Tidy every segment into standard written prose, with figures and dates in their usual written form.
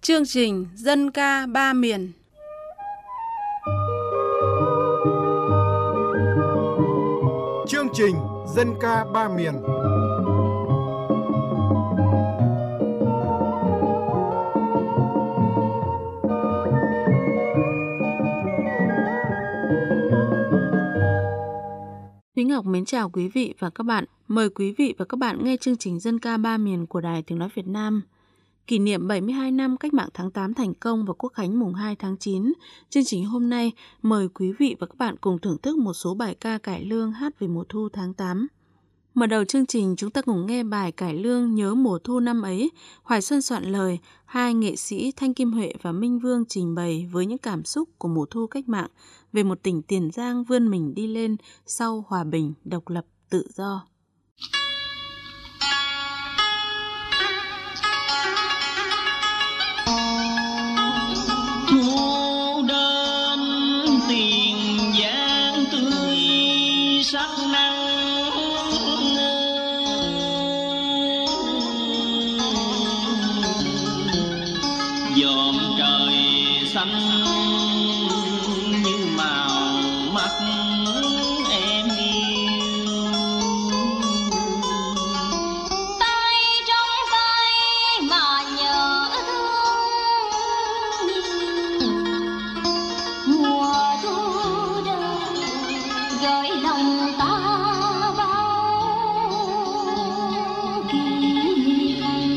Chương trình Dân ca ba miền. Chương trình Dân ca ba miền. Thúy Ngọc mến chào quý vị và các bạn. Mời quý vị và các bạn nghe chương trình Dân ca ba miền của Đài Tiếng nói Việt Nam. Kỷ niệm 72 năm Cách mạng tháng 8 thành công và Quốc khánh mùng 2 tháng 9, chương trình hôm nay mời quý vị và các bạn cùng thưởng thức một số bài ca cải lương hát về mùa thu tháng 8. Mở đầu chương trình chúng ta cùng nghe bài cải lương Nhớ mùa thu năm ấy, Hoài Xuân soạn lời, hai nghệ sĩ Thanh Kim Huệ và Minh Vương trình bày với những cảm xúc của mùa thu cách mạng về một tỉnh Tiền Giang vươn mình đi lên sau hòa bình, độc lập, tự do. Thu đến Tiền Giang tươi sắc nắng, dòm trời xanh như màu mắt em yêu. Tay trong tay mà nhớ thương, mùa thu đến gửi lòng ta bao kỷ niệm.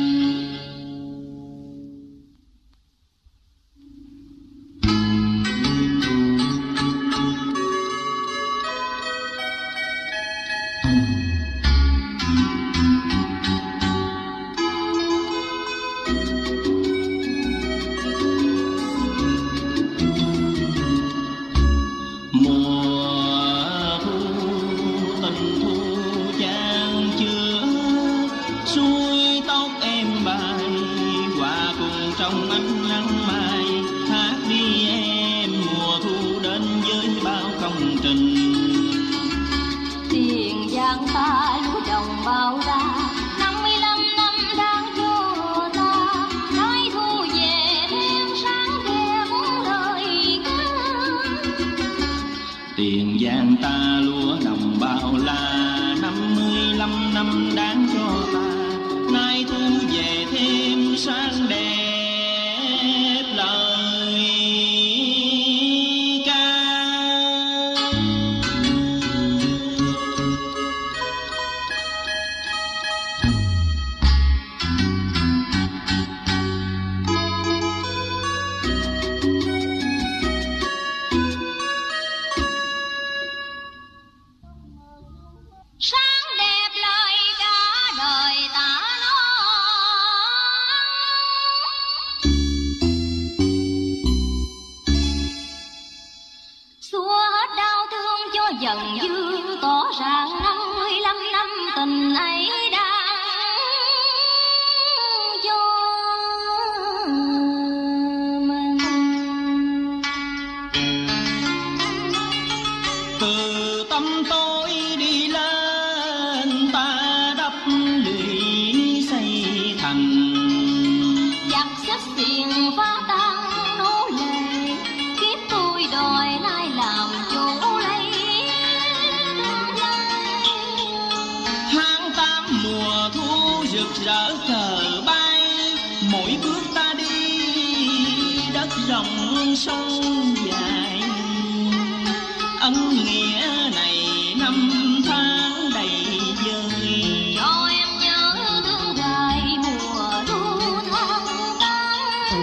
Mùa thu tình thu chan chứa, xuôi tóc em bay hòa cùng trong ánh nắng mai. Hát đi em, mùa thu đến với bao công trình. Tiền Giang ta lúa đồng bao la, 55 năm đang vô ta, nói thu về thêm sáng đẹp lời ca. Tiền Giang ta lúa đồng bao la, 55 năm đáng cho ta, nay thu về thêm sáng đẹp lời ca. Sáng đẹp lời ca đời ta nói, xua hết đau thương cho dần dư, tỏ ràng 55 năm tình ấy đang cho mình. Từ tâm tôi đi lên ta đắp lũy xây thành, Giặc xếp xiềng phá tan nô lệ, kiếp tôi đòi nay làm chủ lấy. tháng 8 mùa thu rực rỡ cờ bay, mỗi bước ta đi đất rộng sông dài. Ân nghĩa này năm tháng đầy vơi, Cho em nhớ thương hoài mùa thu tháng 8.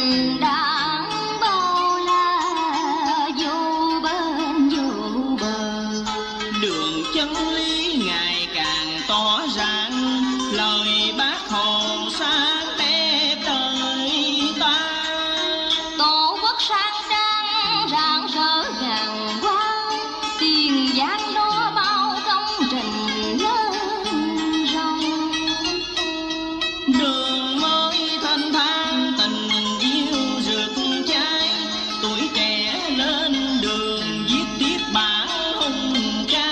bình đẳng bao la vô bên vô bờ. Đường chân lý ngày càng tỏ ràng, lời Bác Hồ sáng đẹp đời ta. Tổ quốc sáng trang rạng rỡ ngàn hoa, tiền giang đó bao công trình lớn rộng. Đường mới thanh thang tình yêu rực cháy, tuổi trẻ lên đường viết tiếp bản hùng ca.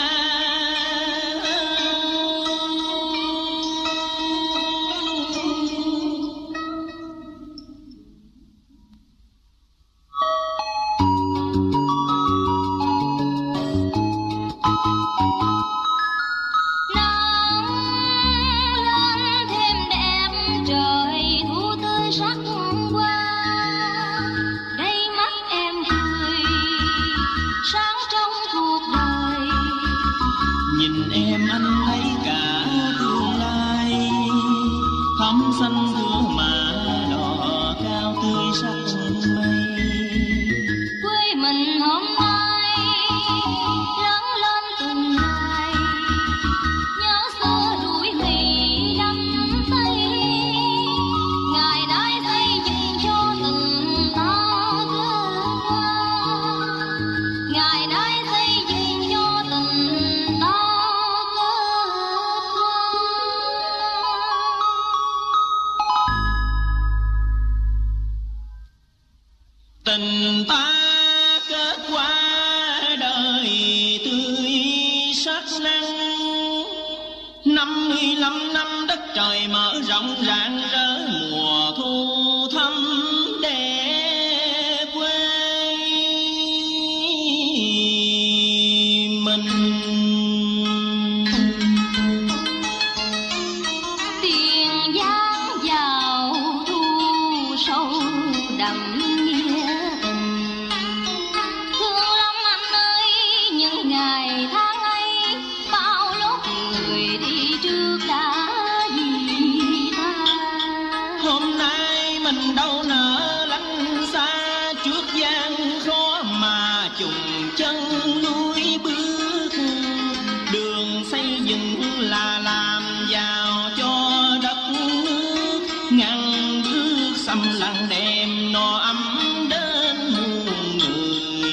Nắng lên thêm đẹp trời thu tươi sắc hoa, đây mắt em cười sáng trong cuộc đời. Nhìn em anh thấy cả tương lai, thắm xanh thưa mà đỏ cao tươi sắc mây. Quê mình hôm nay lớn lên từng ngày, nhớ xưa đuổi Mỹ đắm Tây. Ngày nay xây dựng cho từng ta kết hoa, ngày nay xây dựng cho từng ta kết hoa. Tình ta kết qua đời tươi sắc nắng, 55 năm đất trời mở rộng rạng rỡ, mùa thu thắm đẹp quê mình. Tiền giang vào thu sâu đậm nghĩa tình, thương lắm anh ơi những ngày tháng ấy, bao lớp người đi trước đã vì ta. Hôm nay mình đâu nỡ lánh xa, trước gian khó mà trùng chân núi bước. Đường xây dựng là làm giàu cho đất nước, ngăn bước xâm lăng đem no ấm đến muôn người.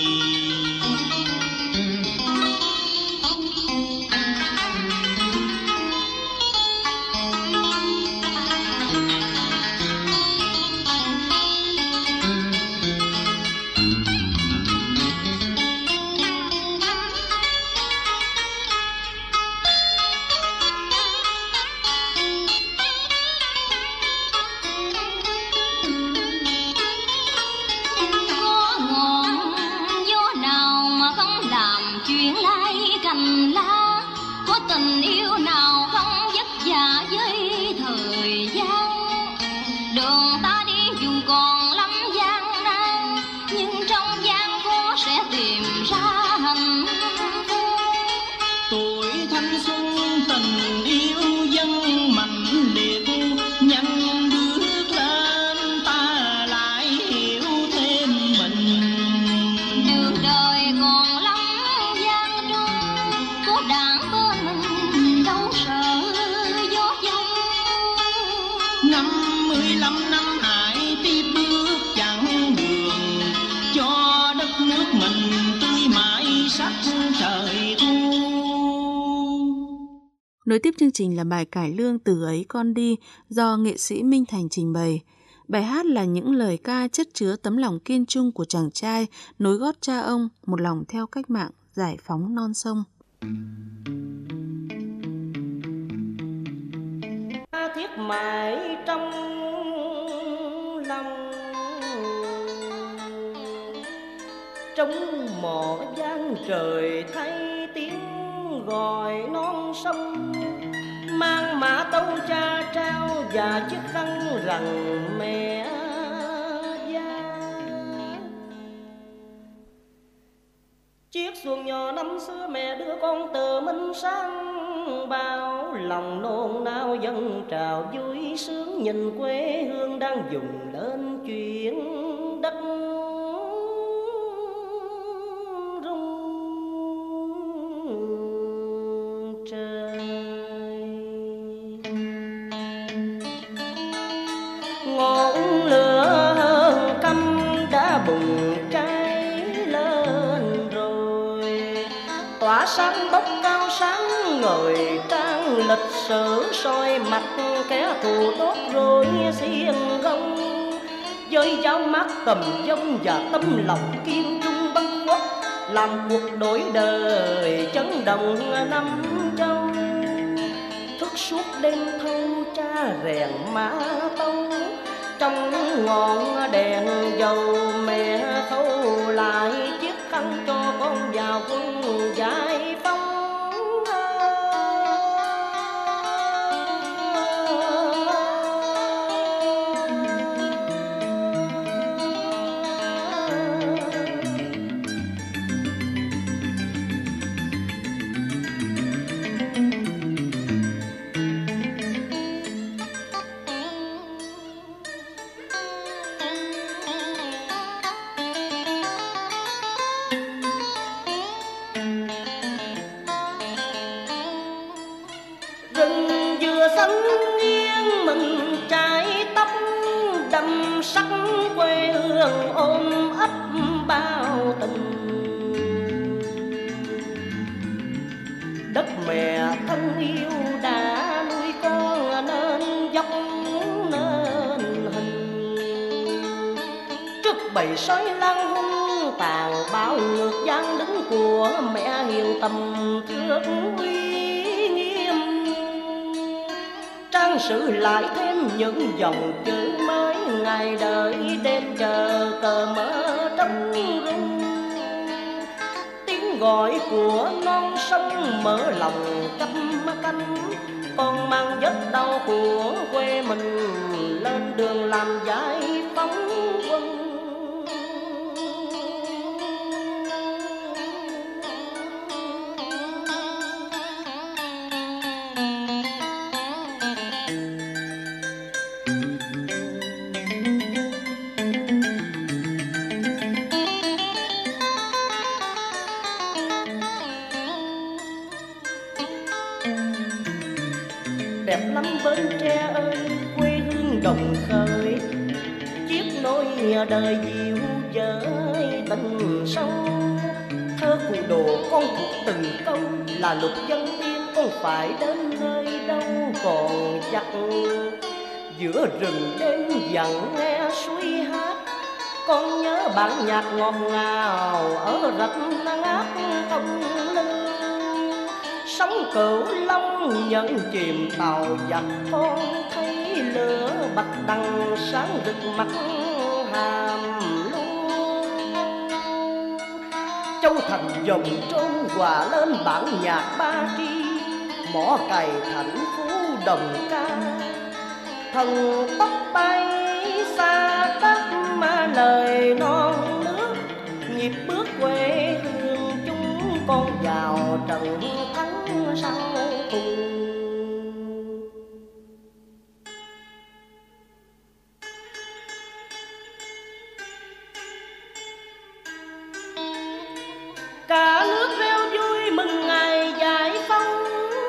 Có ngọn gió nào mà không làm chuyện lai cành lá, có tình yêu nào không vất vả với thời gian. Đường ta đi dù còn lắm gian nan, nhưng trong gian khó sẽ tìm ra hạnh phúc. Tuổi thanh xuân tình yêu dân mạnh liệt, nhanh bước lên ta lại hiểu thêm mình. Đường đời còn lắm gian truân, có đảng bên mình đâu sợ gió giông. 55 năm hãy tiếp bước chặng đường, cho đất nước mình tươi mãi sắc trời thu. Nối tiếp chương trình là bài cải lương Từ ấy con đi do nghệ sĩ Minh Thành trình bày. Bài hát là những lời ca chất chứa tấm lòng kiên trung của chàng trai nối gót cha ông, một lòng theo cách mạng, giải phóng non sông. Thiết mãi trong lòng, trong mỏ gian trời thấy tiếng gọi non sông, mang mã tấu cha trao và chiếc khăn rằng mẹ già. Chiếc xuồng nhỏ năm xưa mẹ đưa con từ Minh sang, bao lòng nôn nao dâng trào vui sướng, nhìn quê hương đang dùng lên chuyện sáng bốc cao sáng ngời trang lịch sử, soi mặt kẻ thù tốt rồi xiên gông. Với dao mắt tầm dông và tấm lòng kiên trung bất khuất, làm cuộc đổi đời chấn động năm châu. Thức suốt đêm thâu cha rèn mã tấu, trong ngọn đèn dầu mẹ khâu lại chiếc khăn cho con vào quân giải phóng. Sắc quê hương ôm ấp bao tình, đất mẹ thân yêu đã nuôi con nên dốc nên hình. Trước bầy sói lang hung tàn bão ngược gian đứng của mẹ hiền tầm thước uy nghiêm, trang sử lại thêm những dòng chữ mới, ngày đợi đêm chờ cờ mở trống rung. Tiếng gọi của non sông mở lòng căm canh, con mang vết đau của quê mình lên đường làm giải phóng quân. Đẹp lắm Bến Tre ơi, quê hương đồng khơi, chiếc nối đời dịu với tình sâu. Thơ cụ đồ con thuộc từng câu, là lục dân tiên con phải đến nơi đâu còn giặc. Giữa rừng đêm dặn nghe suối hát, con nhớ bản nhạc ngọt ngào ở rạch ngát không lưng. Sóng Cửu Long nhận chìm tàu giặc, con thấy lửa bạch đằng sáng rực mặt hàm luôn. Châu Thành dòng trôn hòa lên bản nhạc Ba Tri, mỏ cày thành phố đồng ca. Thần tóc bay xa tắt mà lời non nước, nhịp bước quê hương chúng con vào trận thắng sau cùng. Cả nước reo vui mừng ngày giải phóng,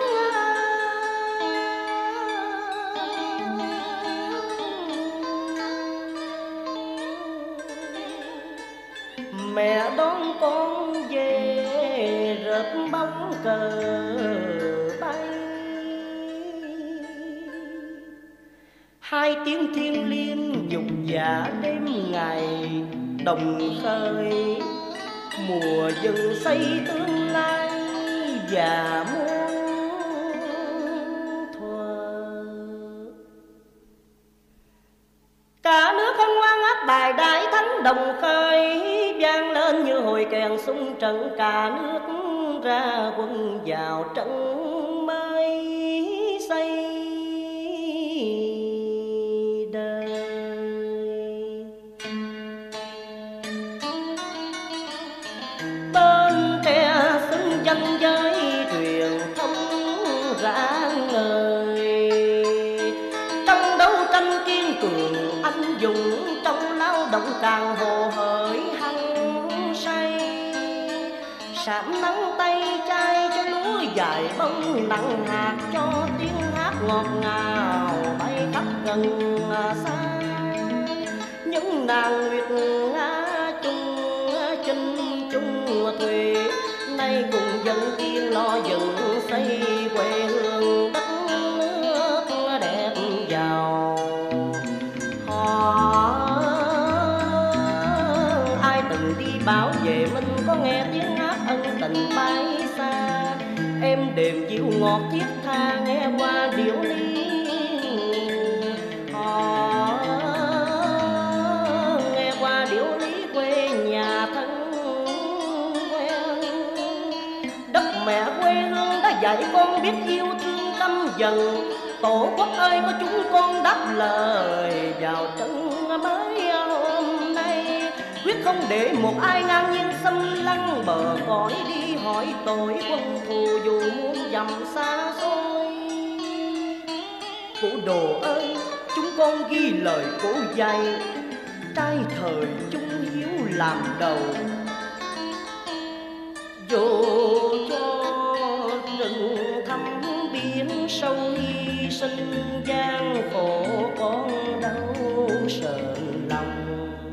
mẹ đón con về rợp bóng cờ bay. Hai tiếng thiêng liêng dục dạ đêm ngày đồng khơi, mùa dần xây tương lai và muôn thuở. Cả nước hân hoan hát bài Đại Thánh đồng khơi, vang lên như hồi kèn xung trận. Cả nước ra quân vào trận mới xây đời. Bến Tre xứng danh với truyền thống rạng ngời, trong đấu tranh kiên cường anh dũng, trong lao động càng hồ hởi hăng say. Sạm nắng tay chai cho lúa dài bông, nặng hạt cho tiếng hát ngọt ngào bay khắp gần xa. Những nàng nguyệt nga chung chinh chung thuyền, nay cùng dân tiên lo dựng xây quê hương đất nước đẹp giàu. Ai từng đi bảo vệ mình có nghe tiếng hát ân tình bay xa, em đềm dịu ngọt thiết tha nghe qua điệu ly. Nghe qua điệu lý quê nhà thân quen. Đất mẹ quê hương đã dạy con biết yêu thương tâm dần. Tổ quốc ơi có chúng con đáp lời vào trận mới hôm nay. Quyết không để một ai ngang nhiên xâm lăng bờ cõi đi hỏi tội quân thù dù muôn dặm xa xôi. Cụ Đồ ơi, chúng con ghi lời cổ dạy, trai thời chung hiếu làm đầu. Dù cho rừng thăm biển sâu hy sinh gian khổ con đâu sờn lòng.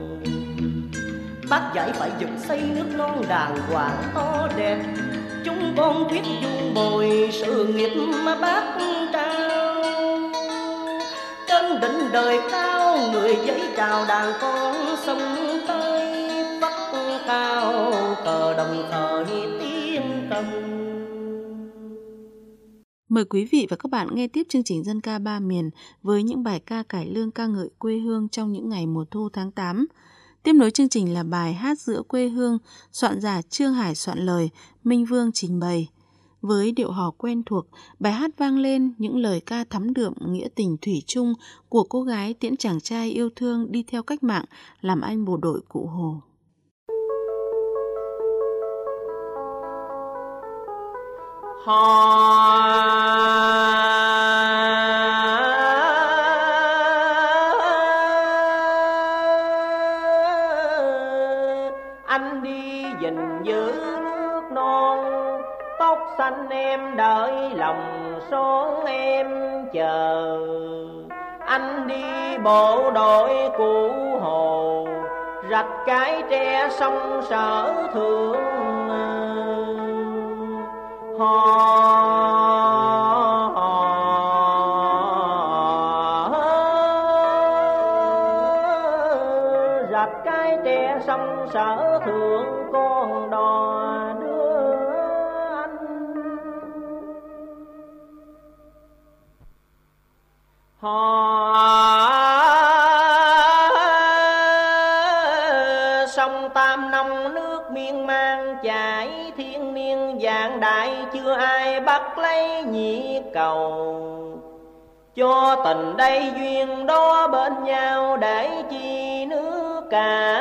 Bác dạy phải dựng xây nước non đàng hoàng to đẹp. Chúng con quyết dung bồi sự nghiệp mà bác trao. Trên đỉnh đời cao người giấy chào đàn con sông tới. Vắt cao cờ đồng khởi tiếng cầm. Mời quý vị và các bạn nghe tiếp chương trình Dân ca ba miền với những bài ca cải lương ca ngợi quê hương trong những ngày mùa thu tháng 8. Tiếp nối chương trình là bài Hát Giữa Quê Hương, soạn giả Trương Hải soạn lời, Minh Vương trình bày. Với điệu hò quen thuộc, bài hát vang lên những lời ca thắm đượm nghĩa tình thủy chung của cô gái tiễn chàng trai yêu thương đi theo cách mạng làm anh bộ đội Cụ Hồ. Anh đi gìn giữ nước non, tóc xanh em đợi lòng son em chờ. Anh đi bộ đội Cụ Hồ, rạch cái tre sông Sở Thượng. Rạch cái tre sông Sở Thượng con đò đưa anh. Sông Tam Nông nước miên man chảy thiên niên vạn đại, chưa ai bắt lấy nhị cầu. Cho tình đây duyên đó bên nhau để chi nước cả.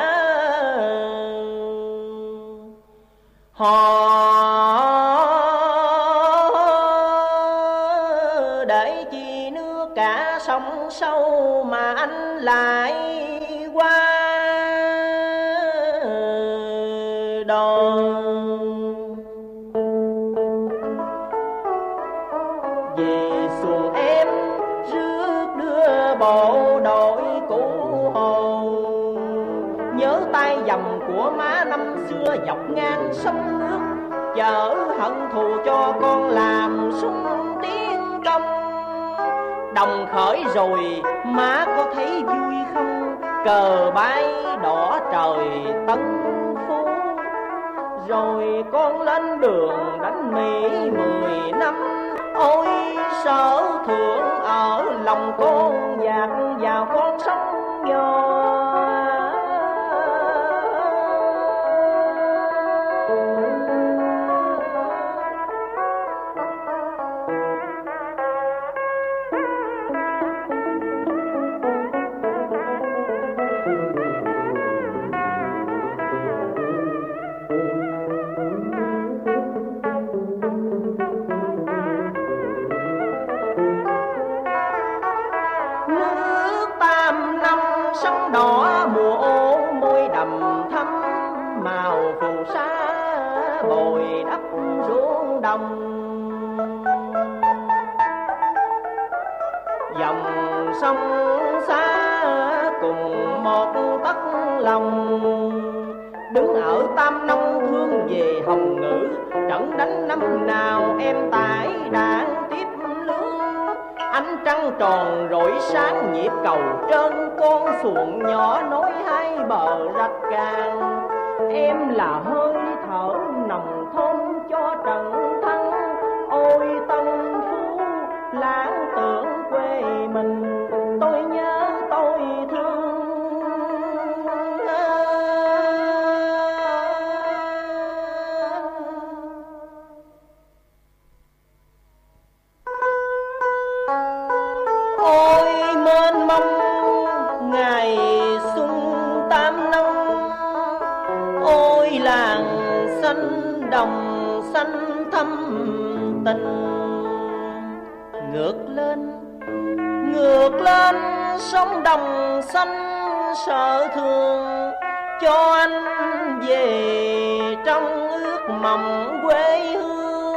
Để chi nước cả sông sâu mà anh lại qua đò. Về xuồng em rước đưa bộ đội Cụ Hồ, nhớ tay dầm của má năm xưa dọc ngang sông nước, chở hận thù cho con làm sung tiến công. Đồng khởi rồi má có thấy vui không, cờ bay đỏ trời Tân Phú. Rồi con lên đường đánh Mỹ 10 năm, ôi Sở Thượng ở lòng con dạt vào con sông nhỏ. Sông đỏ mùa ô môi đầm thắm, màu phù sa bồi đắp ruộng đồng. Dòng sông xa cùng một tấc lòng, đứng ở Tam Nông thương về Hồng Ngự. Trận đánh năm nào em tải đạn tiếp lương, ánh trăng tròn rọi sáng nhịp cầu trên con xuồng nhỏ nối hai bờ rạch càng. Em là hơi thở nồng thơm cho trận thắng, ôi Tân Phú lãng tưởng quê mình, tôi nhớ tôi thương. Ôi mênh mông ngày xuân Tam Nông, ôi làng xanh đồng xanh thâm tình. Ngược lên sông đồng xanh sợ thương, cho anh về trong ước mộng quê hương.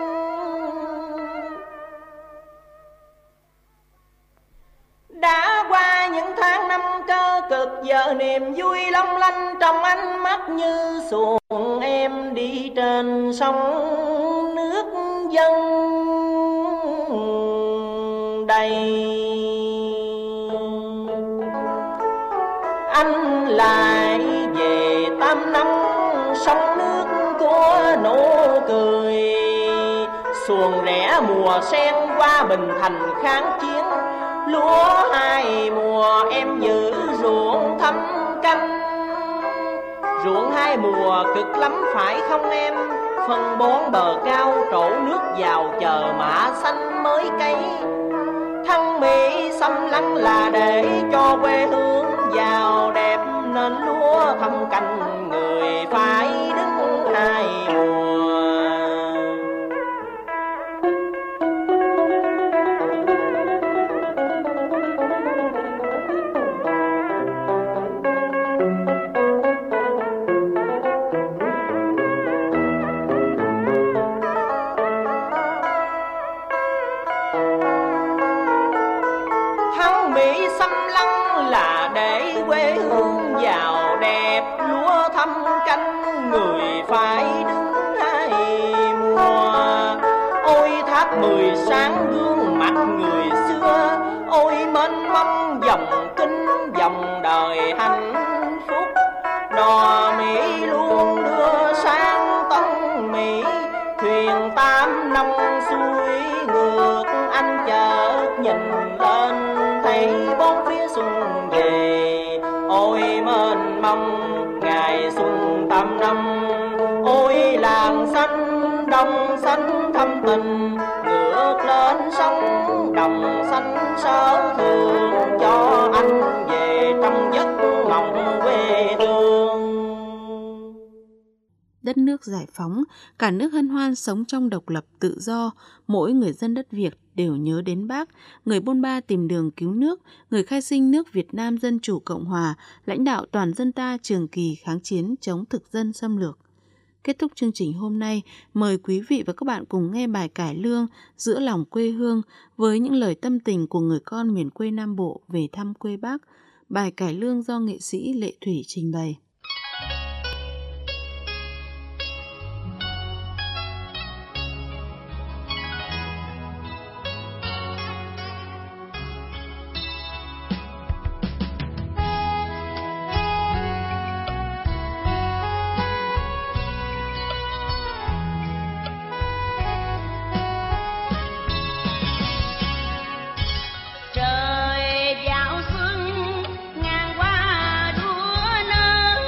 Đã qua những tháng năm cơ cực, giờ niềm vui long lanh trong ánh mắt như xuồng em đi trên sông nước dân đầy. Anh lại về Tam Nông sông nước của nụ cười, xuồng rẽ mùa sen qua Bình Thành kháng chiến. Lúa hai mùa em giữ ruộng thăm canh, ruộng hai mùa cực lắm phải không em? Phân bón bờ cao trổ nước vào chờ mạ xanh mới cấy. Thân Mỹ xâm lăng là để cho quê hương giàu đẹp, nên lúa thăm canh người phải đứng hai mùa. Người phải đứng hai mùa. Ôi tháp 10 sáng gương mặt người xưa, ôi mênh mông dòng kinh dòng đời hạnh phúc. Đò Mỹ luôn đưa sang Tân Mỹ, thuyền Tam Nông xuôi ngược. Anh chợt nhìn lên thấy bốn phía xuân về, ôi mênh mông ngày xuân Tam Nông. Ôi làng xanh đồng xanh thâm tình, ngược lên sông đồng xanh sở thương, cho anh về trong giấc mộng quê hương. Đất nước giải phóng, cả nước hân hoan sống trong độc lập tự do, mỗi người dân đất Việt đều nhớ đến Bác, người bôn ba tìm đường cứu nước, người khai sinh nước Việt Nam Dân Chủ Cộng Hòa, lãnh đạo toàn dân ta trường kỳ kháng chiến chống thực dân xâm lược. Kết thúc chương trình hôm nay, mời quý vị và các bạn cùng nghe bài cải lương Giữa lòng quê hương với những lời tâm tình của người con miền quê Nam Bộ về thăm quê Bác. Bài cải lương do nghệ sĩ Lệ Thủy trình bày. Trời vào xuân ngang qua đua nơ,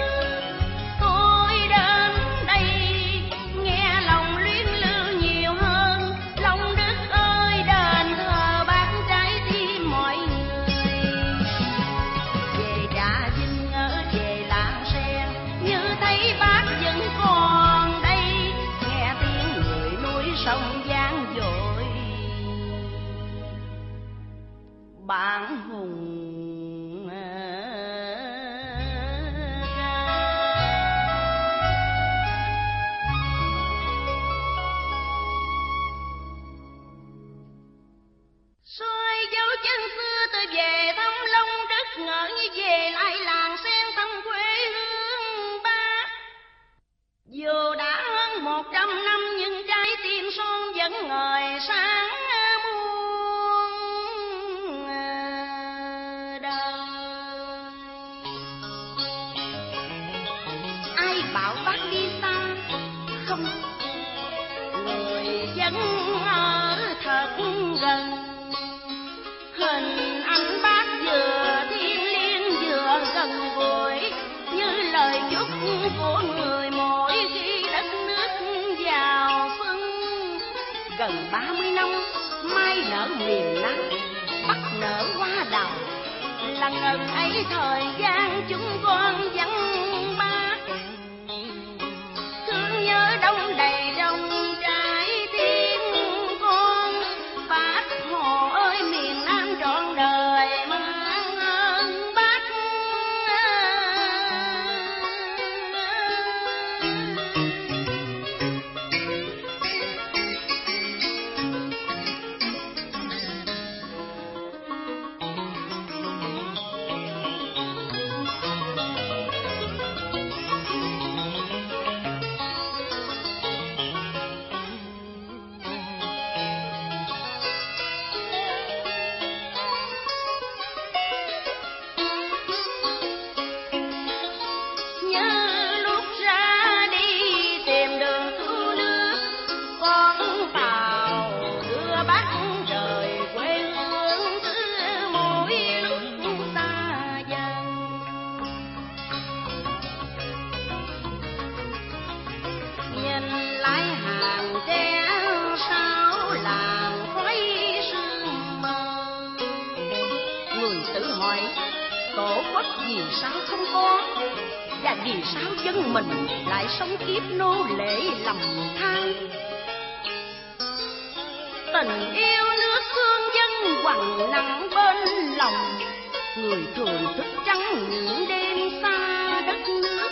30 năm, mai nở miền Nam, bắc nở hoa đào. Là ngần ấy thời gian chúng con vắng bác, thương nhớ đông đầy trong trái tim con. Bác Hồ ơi miền Nam trọn đời mang ơn bác. Vì sao không có, và vì sao dân mình lại sống kiếp nô lệ lầm than. Tình yêu nước thương dân quằn nặng bên lòng, người thường thức trắng những đêm xa đất nước.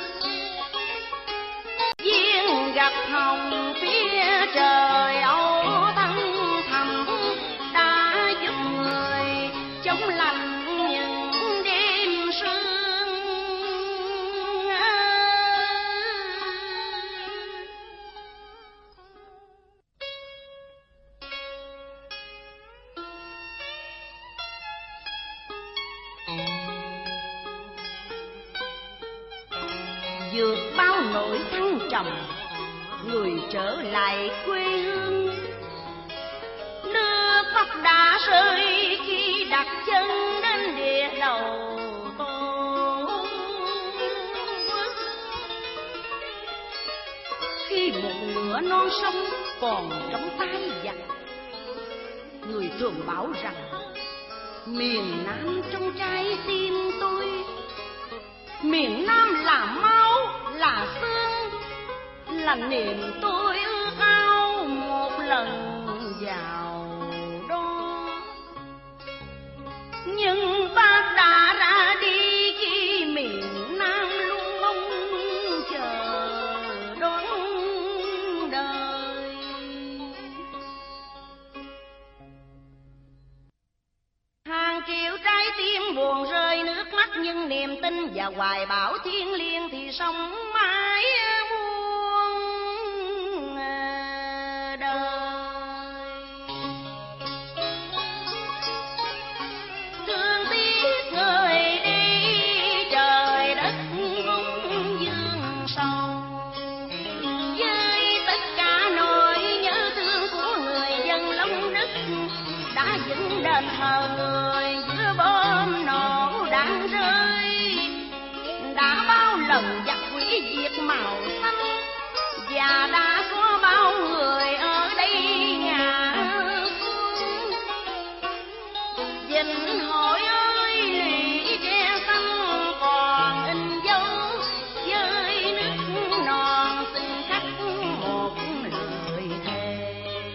Duyên gặp hồng phía trời Âu thăng thầm, đã giúp người chống lành vượt bao nỗi thăng trầm, người trở lại quê hương. Nước mắt đã rơi khi đặt chân đến địa đầu Tổ quốc. Khi một nửa non sông còn trong tay giặc, người thường bảo rằng miền Nam trong trái tim tôi. Miền Nam là máu, là xương, là niềm tôi ước ao một lần vào đó. Nhưng bác đã ra đi khi miền Nam luôn mong chờ đón đời. Hàng triệu trái tim buồn rơi nước mắt, nhưng niềm tin và hoài bão thiêng liêng thì sống mãi muôn đời. Thương tiếc người đi, trời đất cũng dương sầu, với tất cả nỗi nhớ thương của người dân Long Đức đã dựng đền thờ người giữa bom nổ đạn rơi. Đã bao lần giặc quỷ diệt màu xanh, và đã có bao người ở đây ngã xuống. Dinh Hội ơi lũy tre xanh còn in dấu, với nước non xin khắc một lời thề.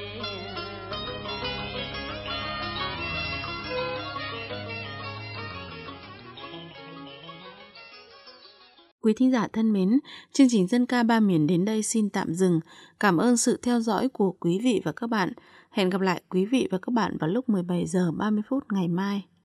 Quý thính giả thân mến, chương trình Dân ca ba miền đến đây xin tạm dừng. Cảm ơn sự theo dõi của quý vị và các bạn. Hẹn gặp lại quý vị và các bạn vào lúc 17 giờ 30 phút ngày mai.